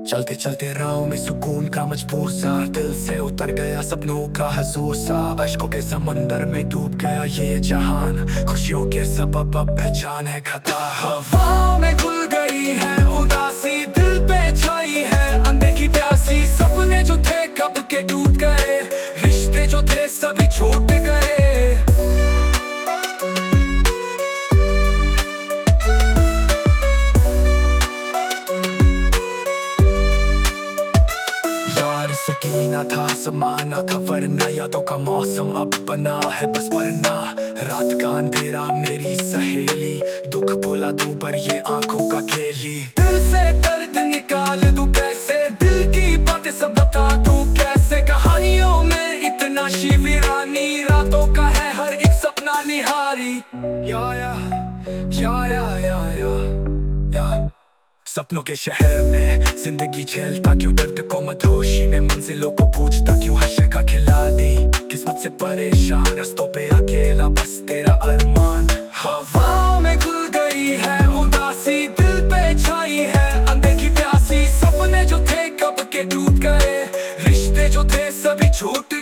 चलते चलते राहों में सुकून का मजबूर सा, दिल से उतर गया सपनों का हजूर सा। अश्कों के समंदर में डूब गया ये जहान, खुशियों के सबब अब पहचान है खता। हवाओं में घुल गई है उदासी, दिल पे छाई है अनदेखी प्यासी। सपने जो थे कब के टूट गए, रिश्ते जो थे सभी छूट गए। सकीना था समाना था वरना, यादों का मौसम अब बना है बस वरना। रात का अंधेरा मेरी सहेली, दुख भुला दूं पर ये आंखों का खेली। दिल से दर्द निकाल दूं कैसे, दिल की बातें सब बता दूं कैसे। कहानियों में इतना शिविरानी, रातों का है हर एक सपना निहारी। या या या या या या सपनों के शहर में जिंदगी झेलता क्यों दर्द को मधोशी में, मंजिलों को पूछता क्यों हश्र का खिला दी। किस्मत से परेशान रास्तों पे अकेला बस तेरा अरमान। हवाओं में घुल गई है उदासी, दिल पे छाई है अनदेखी प्यासी। सपने जो थे कब के टूट गए, रिश्ते जो थे सभी छूट